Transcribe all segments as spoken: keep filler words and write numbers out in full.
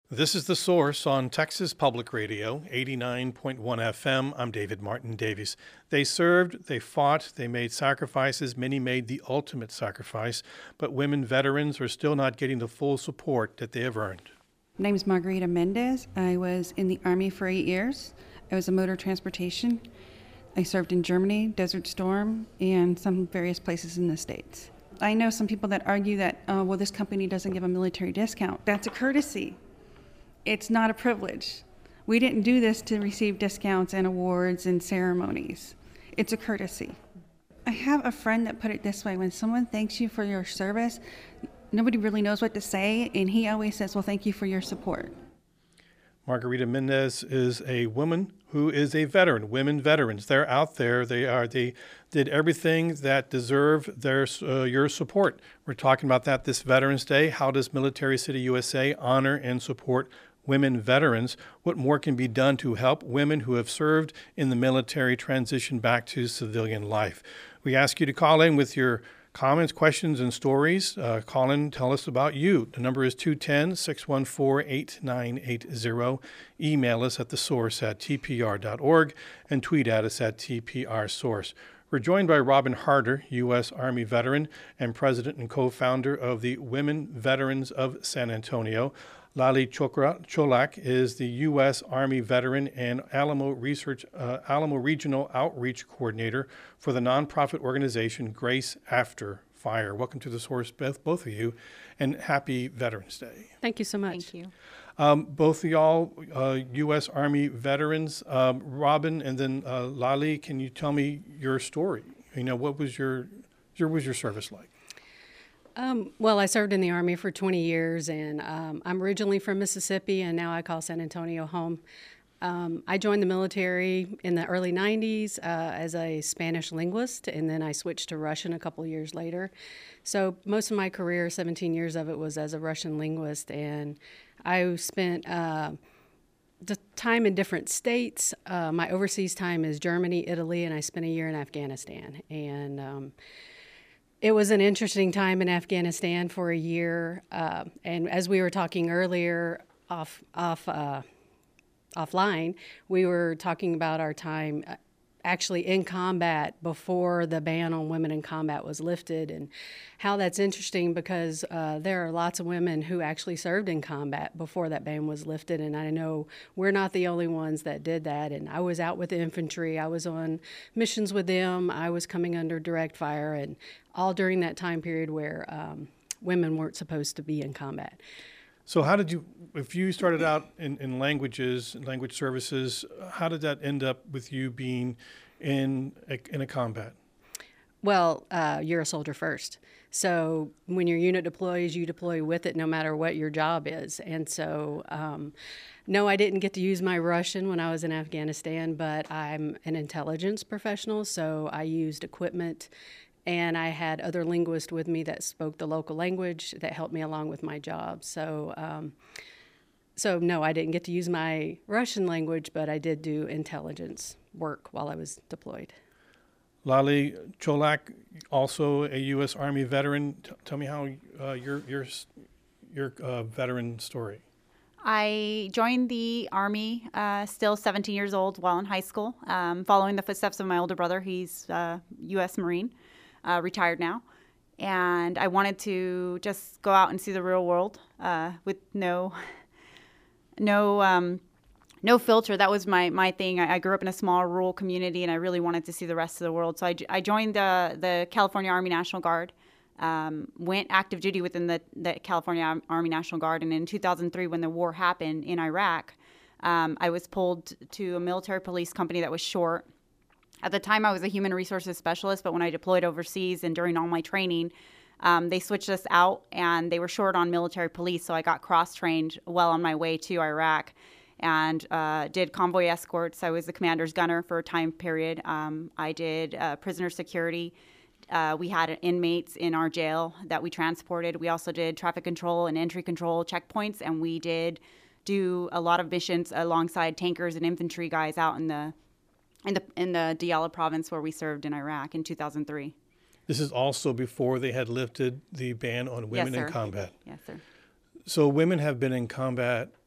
This is The Source on Texas Public Radio, eighty-nine point one F M. I'm David Martin Davies. They served, they fought, they made sacrifices. Many made the ultimate sacrifice, but women veterans are still not getting the full support that they have earned. My name is Margarita Mendez. I was in the Army for eight years. I was a motor transportation. I served in Germany, Desert Storm, and some various places in the States. I know some people that argue that, uh, well, this company doesn't give a military discount. That's a courtesy. It's not a privilege. We didn't do this to receive discounts and awards and ceremonies. It's a courtesy. I have a friend that put it this way: when someone thanks you for your service, nobody really knows what to say, and he always says, well, thank you for your support. Margarita Mendez is a woman who is a veteran. Women veterans, they're out there. They are. They did everything that deserve their uh, your support. We're talking about that this Veterans Day. How does Military City U S A honor and support women veterans? What more can be done to help women who have served in the military transition back to civilian life? We ask you to call in with your comments, questions, and stories. Uh, call in, tell us about you. The number is two one zero, six one four, eight nine eight zero. Email us at the source at t p r dot org and tweet at us at T P R Source. We're joined by Robin Harder, U S Army veteran and president and co-founder of the Women Veterans of San Antonio. Lali Chokra, Cholak is the U S Army veteran and Alamo Research uh, Alamo Regional Outreach Coordinator for the nonprofit organization Grace After Fire. Welcome to The Source, both, both of you, and happy Veterans Day. Thank you so much. Thank you. Um, both of y'all, uh, U S Army veterans. Um, Robin and then uh, Lali, can you tell me your story? You know, what was your, your was your service like? Um, well, I served in the Army for twenty years, and um, I'm originally from Mississippi, and now I call San Antonio home. Um, I joined the military in the early nineties uh, as a Spanish linguist, and then I switched to Russian a couple years later. So most of my career, seventeen years of it, was as a Russian linguist, and I spent uh, the time in different states. Uh, my overseas time is Germany, Italy, and I spent a year in Afghanistan. And um, it was an interesting time in Afghanistan for a year. Uh, and as we were talking earlier off off uh, offline, we were talking about our time actually in combat before the ban on women in combat was lifted, and how that's interesting because uh, there are lots of women who actually served in combat before that ban was lifted, and I know we're not the only ones that did that. And I was out with the infantry, I was on missions with them, I was coming under direct fire, and all during that time period where um, women weren't supposed to be in combat. So how did you, if you started out in, in languages, language services, how did that end up with you being in a, in a combat? Well, uh, you're a soldier first. So when your unit deploys, you deploy with it no matter what your job is. And so, um, no, I didn't get to use my Russian when I was in Afghanistan, but I'm an intelligence professional, so I used equipment. And I had other linguists with me that spoke the local language that helped me along with my job. So, um, so no, I didn't get to use my Russian language, but I did do intelligence work while I was deployed. Lali Cholak, also a U S Army veteran. T- tell me how uh, your your your uh, veteran story. I joined the Army uh, still seventeen years old while in high school, um, following the footsteps of my older brother. He's a U S Marine. Uh, retired now, and I wanted to just go out and see the real world uh, with no, no, um, no filter. That was my my thing. I, I grew up in a small rural community, and I really wanted to see the rest of the world. So I, I joined the the California Army National Guard, um, went active duty within the the California Army National Guard, and in two thousand three, when the war happened in Iraq, um, I was pulled to a military police company that was short. At the time, I was a human resources specialist, but when I deployed overseas and during all my training, um, they switched us out, and they were short on military police, so I got cross-trained well on my way to Iraq and uh, did convoy escorts. I was the commander's gunner for a time period. Um, I did uh, prisoner security. Uh, we had inmates in our jail that we transported. We also did traffic control and entry control checkpoints, and we did do a lot of missions alongside tankers and infantry guys out in the in the in the Diyala province where we served in Iraq in two thousand three. This is also before they had lifted the ban on women Yes, in sir. combat. Yes, sir. So women have been in combat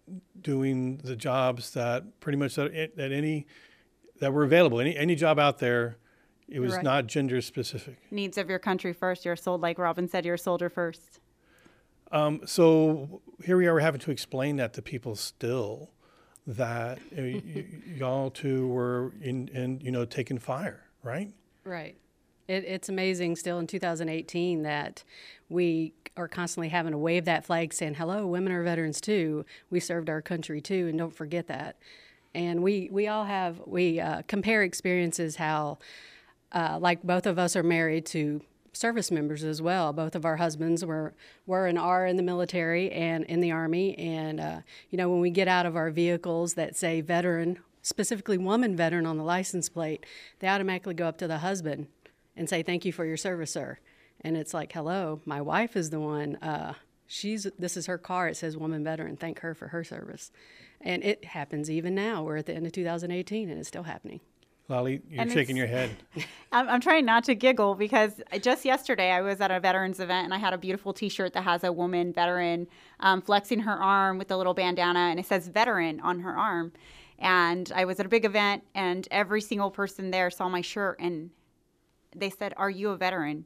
doing the jobs that pretty much that, that any that were available. Any any job out there, it was Right. not gender specific. Needs of your country first. You're sold, like Robin said, you're a soldier first. Um, so here we are having to explain that to people still, that uh, y- y- y'all two were in, in, you know, taking fire, right? Right. It, it's amazing still in two thousand eighteen that we are constantly having to wave that flag saying, hello, women are veterans too. We served our country too, and don't forget that. And we, we all have, we uh, compare experiences how, uh, like both of us are married to service members as well. Both of our husbands were, were and are in the military and in the Army. And, uh, you know, when we get out of our vehicles that say veteran, specifically woman veteran on the license plate, they automatically go up to the husband and say, thank you for your service, sir. And it's like, hello, my wife is the one, uh, she's, this is her car, it says woman veteran, thank her for her service. And it happens even now. We're at the end of two thousand eighteen and it's still happening. Lolly, you're And shaking it's- your head. I'm, I'm trying not to giggle because just yesterday I was at a veterans event and I had a beautiful T-shirt that has a woman veteran um, flexing her arm with a little bandana and it says veteran on her arm. And I was at a big event and every single person there saw my shirt and they said, "Are you a veteran?"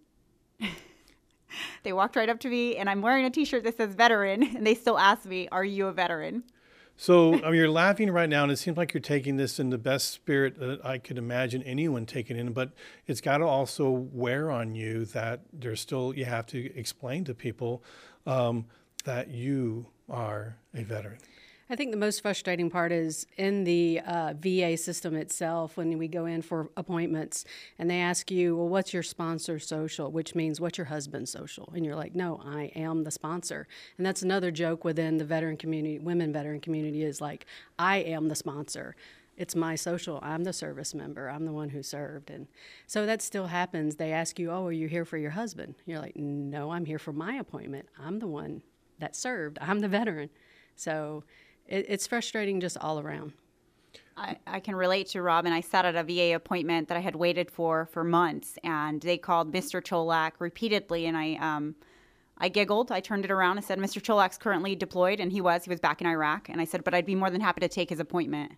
They walked right up to me and I'm wearing a T-shirt that says veteran and they still ask me, "Are you a veteran?" So I mean, you're laughing right now, and it seems like you're taking this in the best spirit that I could imagine anyone taking it in. But it's got to also wear on you that there's still you have to explain to people um, that you are a veteran. I think the most frustrating part is in the uh, V A system itself when we go in for appointments and they ask you, well, what's your sponsor social, which means what's your husband's social? And you're like, no, I am the sponsor. And that's another joke within the veteran community, women veteran community is like, I am the sponsor. It's my social. I'm the service member. I'm the one who served. And so that still happens. They ask you, oh, are you here for your husband? You're like, no, I'm here for my appointment. I'm the one that served. I'm the veteran. So it, it's frustrating just all around. I, I can relate to Robin. I sat at a V A appointment that I had waited for for months, and they called Mister Cholak repeatedly, and I um, I giggled. I turned it around and said, Mister Cholak's currently deployed, and he was. He was back in Iraq. And I said, but I'd be more than happy to take his appointment.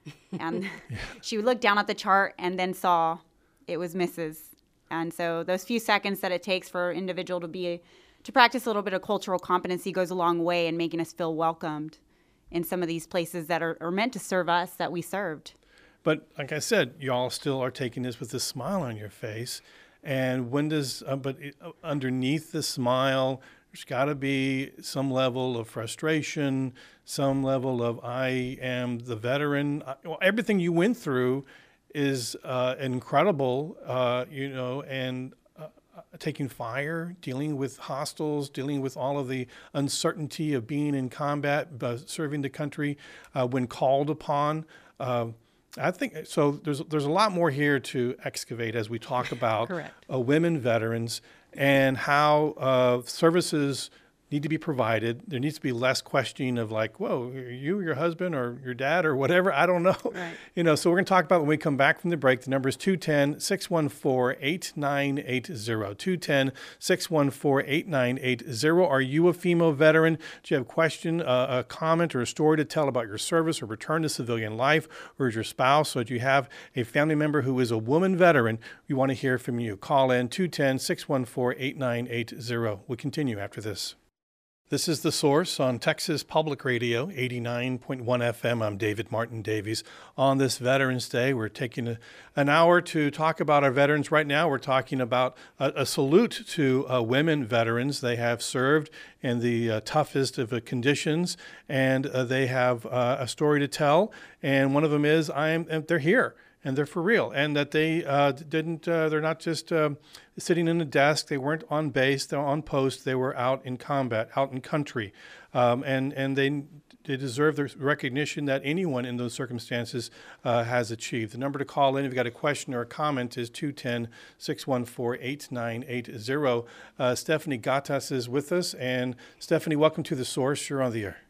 And she looked down at the chart and then saw it was Missus And so those few seconds that it takes for an individual to be to practice a little bit of cultural competency goes a long way in making us feel welcomed in some of these places that are, are meant to serve us that we served. But like I said, y'all still are taking this with a smile on your face. And when does, uh, but it, uh, underneath the smile, there's got to be some level of frustration, some level of I am the veteran. I, well, everything you went through is uh, incredible, uh, you know, and uh, taking fire, dealing with hostiles, dealing with all of the uncertainty of being in combat, uh, serving the country uh, when called upon. Uh, I think so. There's there's a lot more here to excavate as we talk about uh, women veterans and how uh, services need to be provided. There needs to be less questioning of like, whoa, are you, your husband, or your dad, or whatever. I don't know. Right. You know. So we're going to talk about when we come back from the break. The number is two one zero, six one four, eight nine eight zero. two one zero, six one four, eight nine eight zero. Are you a female veteran? Do you have a question, uh, a comment, or a story to tell about your service or return to civilian life? Or is your spouse, or do you have a family member who is a woman veteran? We want to hear from you. Call in two one zero, six one four, eight nine eight zero. We'll continue after this. This is The Source on Texas Public Radio, eighty-nine point one F M. I'm David Martin Davies. On this Veterans Day, we're taking a, an hour to talk about our veterans. Right now, we're talking about a, a salute to uh, women veterans. They have served in the uh, toughest of uh, conditions, and uh, they have uh, a story to tell. And one of them is, I am. they're here. And they're for real, and that they uh, didn't, uh, they're not just uh, sitting in a desk, they weren't on base, they're on post, they were out in combat, out in country. Um, and and they, they deserve the recognition that anyone in those circumstances uh, has achieved. The number to call in if you've got a question or a comment is two one zero, six one four, eight nine eight zero. Uh, Stephanie Gattas is with us, and Stephanie, welcome to The Source. You're on the air.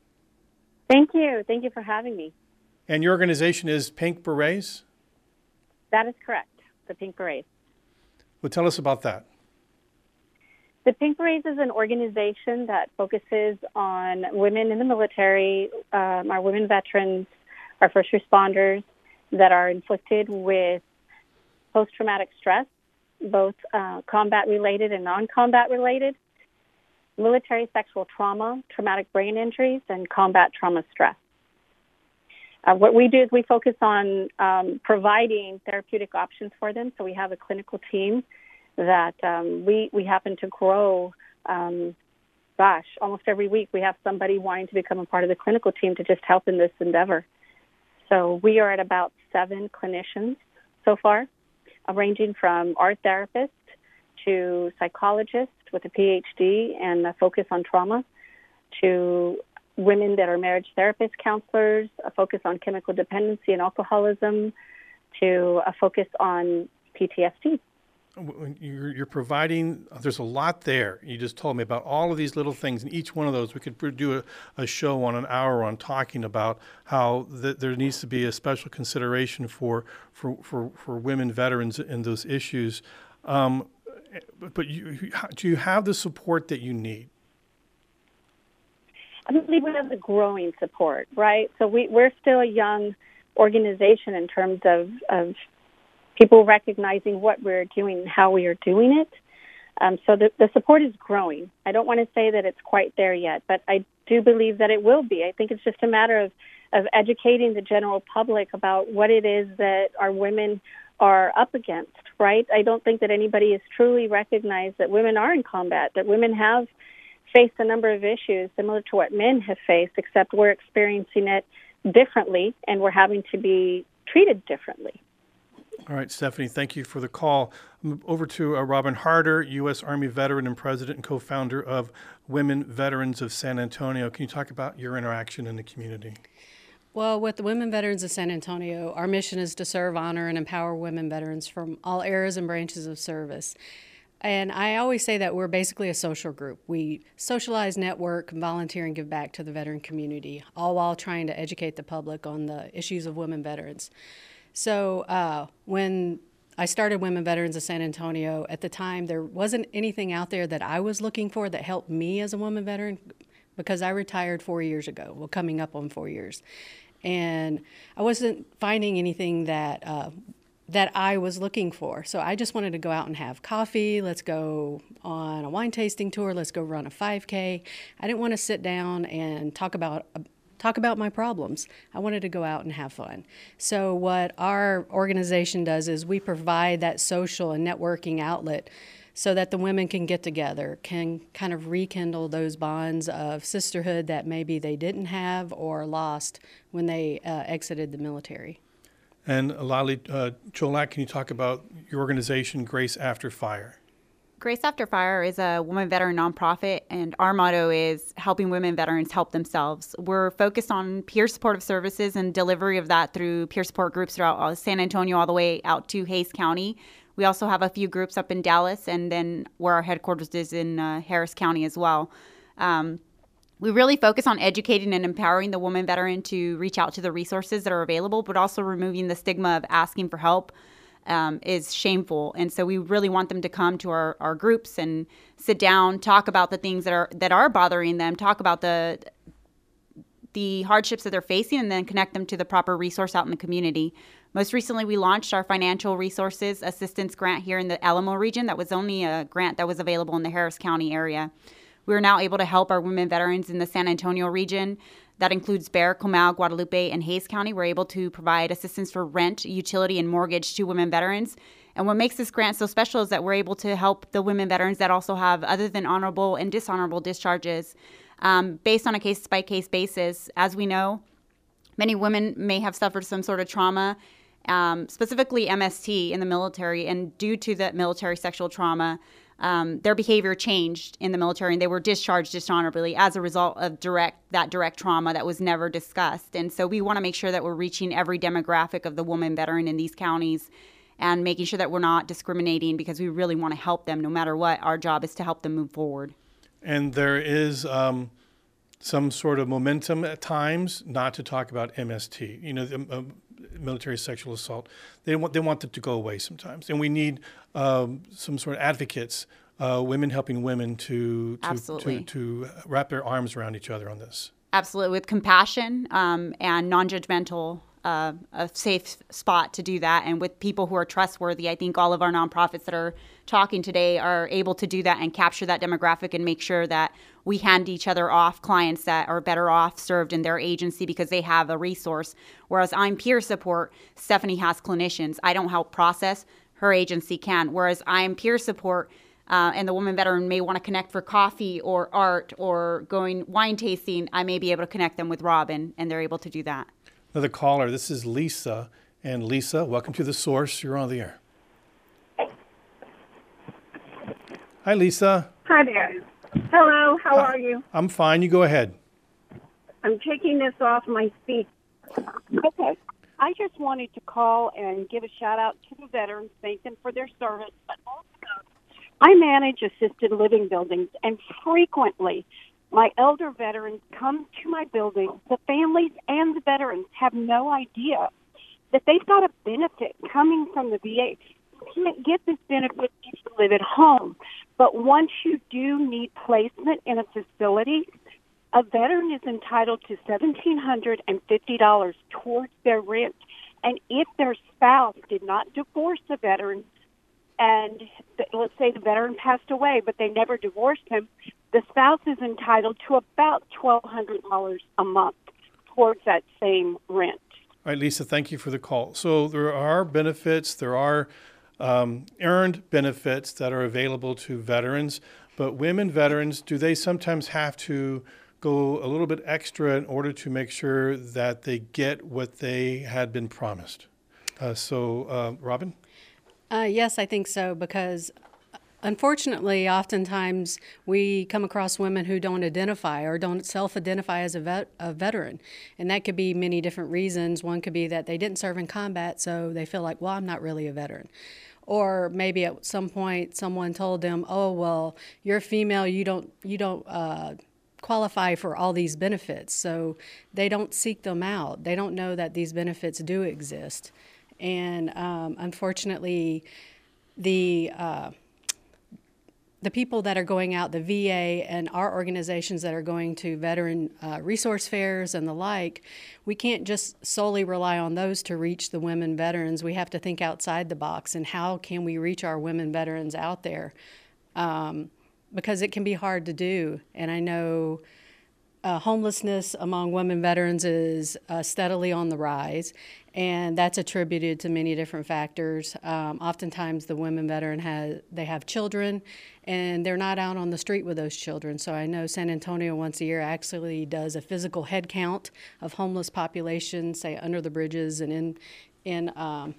Thank you. Thank you for having me. And your organization is Pink Berets? That is correct, the Pink Berets. Well, tell us about that. The Pink Berets is an organization that focuses on women in the military, um, our women veterans, our first responders that are inflicted with post-traumatic stress, both uh, combat-related and non-combat related, military sexual trauma, traumatic brain injuries, and combat trauma stress. Uh, what we do is we focus on um, providing therapeutic options for them. So we have a clinical team that um, we, we happen to grow, um, gosh, almost every week we have somebody wanting to become a part of the clinical team to just help in this endeavor. So we are at about seven clinicians so far, uh, ranging from art therapists to psychologists with a P H D and a focus on trauma, to women that are marriage therapist counselors, a focus on chemical dependency and alcoholism, to a focus on P T S D. You're, you're providing, there's a lot there. You just told me about all of these little things, and each one of those, we could do a, a show on an hour on talking about how th- there needs to be a special consideration for, for, for, for women veterans in those issues. Um, but you, do you have the support that you need? I believe we have the growing support, right? So we, we're still a young organization in terms of, of people recognizing what we're doing and how we are doing it. Um, so the, the support is growing. I don't want to say that it's quite there yet, but I do believe that it will be. I think it's just a matter of, of educating the general public about what it is that our women are up against, right? I don't think that anybody has truly recognized that women are in combat, that women have faced a number of issues similar to what men have faced, except we're experiencing it differently and we're having to be treated differently. All right, Stephanie, thank you for the call. Over to uh, Robin Harder, U S Army veteran and president and co-founder of Women Veterans of San Antonio. Can you talk about your interaction in the community? Well, with the Women Veterans of San Antonio, our mission is to serve, honor, and empower women veterans from all eras and branches of service. And I always say that we're basically a social group. We socialize, network, volunteer, and give back to the veteran community, all while trying to educate the public on the issues of women veterans. So uh, when I started Women Veterans of San Antonio, at the time there wasn't anything out there that I was looking for that helped me as a woman veteran, because I retired four years ago, well, coming up on four years. And I wasn't finding anything that uh, that I was looking for. So I just wanted to go out and have coffee. Let's go on a wine tasting tour. Let's go run a five K. I didn't want to sit down and talk about uh, talk about my problems. I wanted to go out and have fun. So what our organization does is we provide that social and networking outlet so that the women can get together, can kind of rekindle those bonds of sisterhood that maybe they didn't have or lost when they uh, exited the military. And Lali uh, Cholak, can you talk about your organization, Grace After Fire? Grace After Fire is a women veteran nonprofit, and our motto is helping women veterans help themselves. We're focused on peer supportive services and delivery of that through peer support groups throughout San Antonio all the way out to Hays County. We also have a few groups up in Dallas, and then where our headquarters is in uh, Harris County as well. Um, we really focus on educating and empowering the woman veteran to reach out to the resources that are available, but also removing the stigma of asking for help um, is shameful. And so we really want them to come to our, our groups and sit down, talk about the things that are that are bothering them, talk about the the hardships that they're facing, and then connect them to the proper resource out in the community. Most recently, we launched our financial resources assistance grant here in the Alamo region. That was only a grant that was available in the Harris County area. We are now able to help our women veterans in the San Antonio region. That includes Bexar, Comal, Guadalupe, and Hays County. We're able to provide assistance for rent, utility, and mortgage to women veterans. And what makes this grant so special is that we're able to help the women veterans that also have other than honorable and dishonorable discharges um, based on a case-by-case basis. As we know, many women may have suffered some sort of trauma, um, specifically M S T in the military, and due to that military sexual trauma, Um, their behavior changed in the military, and they were discharged dishonorably as a result of direct that direct trauma that was never discussed. And so we want to make sure that we're reaching every demographic of the woman veteran in these counties and making sure that we're not discriminating, because we really want to help them no matter what. Our job is to help them move forward. And there is um, some sort of momentum at times not to talk about M S T, you know, the, uh, military sexual assault. They want, they want it to go away sometimes. And we need um, some sort of advocates uh, women helping women to to, Absolutely. to to wrap their arms around each other on this. Absolutely, with compassion um, and non-judgmental, uh, a safe spot to do that, and with people who are trustworthy. I think all of our nonprofits that are talking today are able to do that and capture that demographic and make sure that we hand each other off clients that are better off served in their agency because they have a resource. Whereas I'm peer support, Stephanie has clinicians. I don't help process, her agency can. Whereas I'm peer support, Uh, and the woman veteran may want to connect for coffee or art or going wine tasting, I may be able to connect them with Robin, and they're able to do that. Another caller. This is Lisa, and Lisa, welcome to The Source. You're on the air. Hi, Lisa. Hi there. Hello, how Hi. are you? I'm fine. You go ahead. I'm taking this off my speak. Okay. I just wanted to call and give a shout out to the veterans, thank them for their service, but also I manage assisted living buildings, and frequently my elder veterans come to my building. The families and the veterans have no idea that they've got a benefit coming from the V A. You can't get this benefit if you live at home. But once you do need placement in a facility, a veteran is entitled to one thousand seven hundred fifty dollars towards their rent. And if their spouse did not divorce the veteran, and th- let's say the veteran passed away, but they never divorced him, the spouse is entitled to about twelve hundred dollars a month towards that same rent. All right, Lisa, thank you for the call. So there are benefits, there are um, earned benefits that are available to veterans, but women veterans, do they sometimes have to go a little bit extra in order to make sure that they get what they had been promised? Uh, so, uh, Robin? Uh, yes, I think so, because unfortunately, oftentimes we come across women who don't identify or don't self-identify as a, vet, a veteran. And that could be many different reasons. One could be that they didn't serve in combat, so they feel like, well, I'm not really a veteran. Or maybe at some point someone told them, oh, well, you're female, you don't, you don't uh, qualify for all these benefits. So they don't seek them out. They don't know that these benefits do exist. And um, unfortunately, the uh, the people that are going out, the V A and our organizations that are going to veteran uh, resource fairs and the like, we can't just solely rely on those to reach the women veterans. We have to think outside the box, and how can we reach our women veterans out there? Um, because it can be hard to do. And I know Uh, homelessness among women veterans is uh, steadily on the rise, and that's attributed to many different factors. Um, oftentimes, the women veteran has they have children, and they're not out on the street with those children. So I know San Antonio once a year actually does a physical head count of homeless population, say under the bridges and in in um,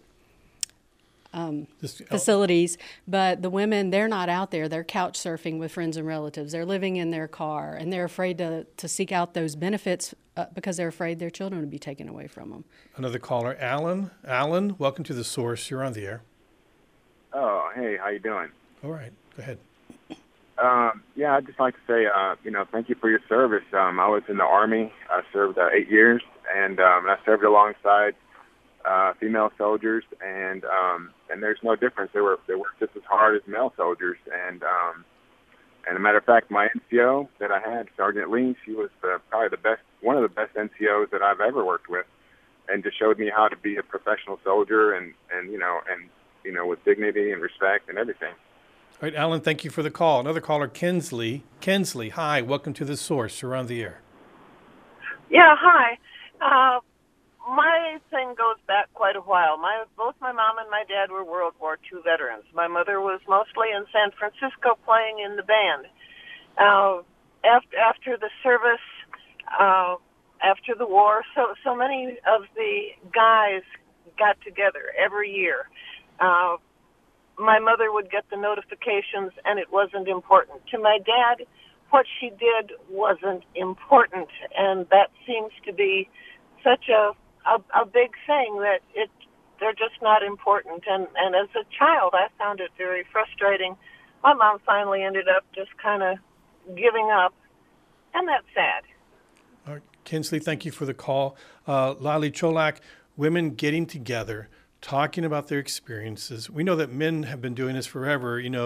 Um, Just- facilities, but the women, they're not out there. They're couch surfing with friends and relatives. They're living in their car, and they're afraid to, to seek out those benefits uh, because they're afraid their children will be taken away from them. Another caller, Alan. Alan, welcome to The Source. You're on the air. Oh, hey, how you doing? All right, go ahead. Um, yeah, I'd just like to say, uh, you know, thank you for your service. Um, I was in the Army. I served uh, eight years, and um, I served alongside uh, female soldiers, and um, and there's no difference. They were they worked just as hard as male soldiers, and um, and a matter of fact, my N C O that I had, Sergeant Lee, she was uh, probably the best, one of the best N C Os that I've ever worked with, and just showed me how to be a professional soldier, and and you know, and you know, with dignity and respect and everything. All right, Alan, thank you for the call. Another caller, Kinsley. Kinsley, hi, welcome to The Source. You're on the air. Yeah, hi. Uh, my thing goes back quite a while. My both my mom and my dad were World War Two veterans. My mother was mostly in San Francisco playing in the band. Uh, after after the service, uh, after the war, so so many of the guys got together every year. Uh, my mother would get the notifications, and it wasn't important. To my dad, what she did wasn't important, and that seems to be such a, a, a big thing that it they're just not important. And, and as a child, I found it very frustrating. My mom finally ended up just kind of giving up, and that's sad. All right, Kinsley, thank you for the call. Uh, Lali Cholak, women getting together, talking about their experiences. We know that men have been doing this forever, you know,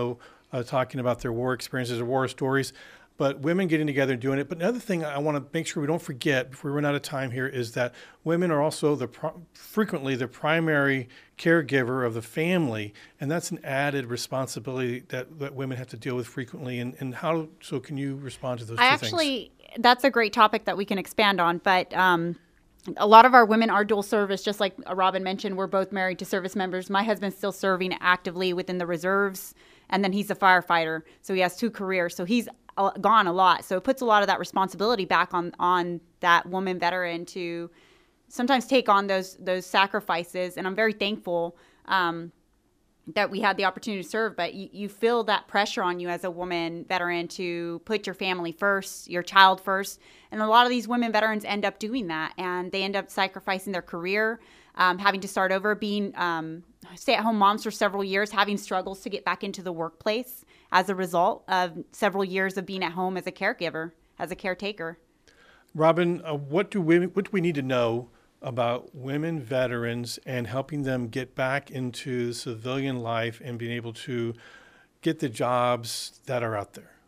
uh, talking about their war experiences, their war stories. But women getting together and doing it. But another thing I want to make sure we don't forget before we run out of time here is that women are also the pro- frequently the primary caregiver of the family, and that's an added responsibility that, that women have to deal with frequently. And, and how so? Can you respond to those? I two actually, things? That's a great topic that we can expand on. But um, a lot of our women are dual service, just like Robin mentioned. We're both married to service members. My husband's still serving actively within the reserves, and then he's a firefighter, so he has two careers. So he's gone a lot, so it puts a lot of that responsibility back on on that woman veteran to sometimes take on those those sacrifices. And I'm very thankful um, that we had the opportunity to serve. But you, you feel that pressure on you as a woman veteran to put your family first, your child first, and a lot of these women veterans end up doing that, and they end up sacrificing their career, um, having to start over, being um, stay-at-home moms for several years, having struggles to get back into the workplace as a result of several years of being at home as a caregiver, as a caretaker. Robin, uh, what do women, what do we need to know about women veterans and helping them get back into civilian life and being able to get the jobs that are out there?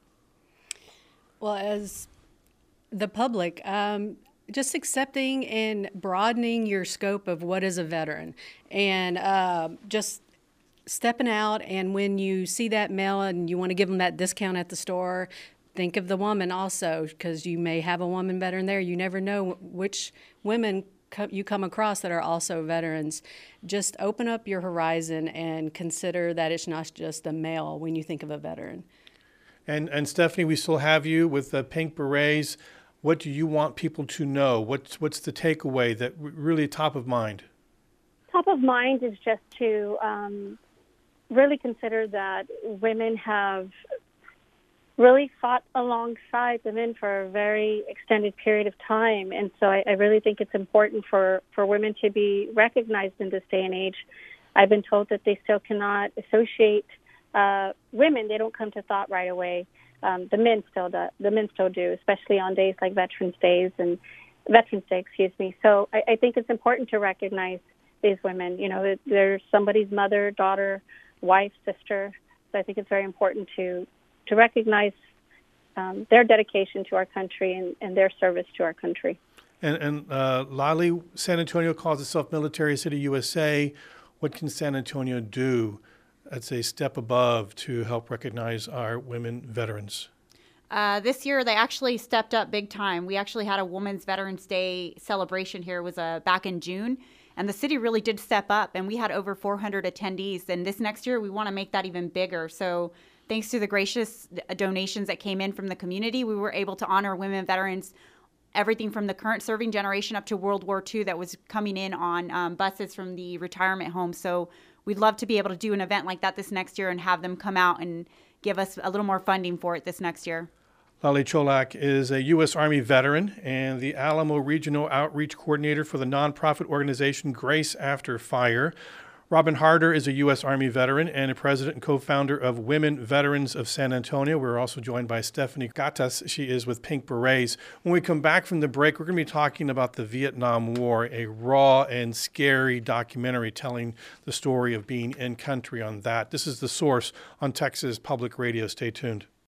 Well, as the public, um, just accepting and broadening your scope of what is a veteran, and uh, just stepping out, and when you see that male and you want to give them that discount at the store, think of the woman also, because you may have a woman veteran there. You never know which women co- you come across that are also veterans. Just open up your horizon and consider that it's not just a male when you think of a veteran. And and Stephanie, we still have you with the Pink Berets. What do you want people to know? What's what's the takeaway that really top of mind? Top of mind is just to um, really consider that women have really fought alongside the men for a very extended period of time. And so I, I really think it's important for, for women to be recognized in this day and age. I've been told that they still cannot associate uh, women. They don't come to thought right away. Um, the men still do, the men still do, especially on days like Veterans Days and Veterans Day, excuse me. So I, I think it's important to recognize these women. You know, they're somebody's mother, daughter, wife, sister. So I think it's very important to to recognize um, their dedication to our country and, and their service to our country. And, and uh, Lali, San Antonio calls itself Military City U S A. What can San Antonio do, that's a step above, to help recognize our women veterans? Uh, this year, they actually stepped up big time. We actually had a Women's Veterans Day celebration here. It was uh, back in June. And the city really did step up, and we had over four hundred attendees. And this next year, we want to make that even bigger. So thanks to the gracious donations that came in from the community, we were able to honor women veterans, everything from the current serving generation up to World War Two that was coming in on um, buses from the retirement home. So we'd love to be able to do an event like that this next year and have them come out and give us a little more funding for it this next year. Lali Cholak is a U S Army veteran and the Alamo Regional Outreach Coordinator for the nonprofit organization Grace After Fire. Robin Harder is a U S Army veteran and a president and co-founder of Women Veterans of San Antonio. We're also joined by Stephanie Gatas. She is with Pink Berets. When we come back from the break, we're going to be talking about the Vietnam War, a raw and scary documentary telling the story of being in country on that. This is The Source on Texas Public Radio. Stay tuned.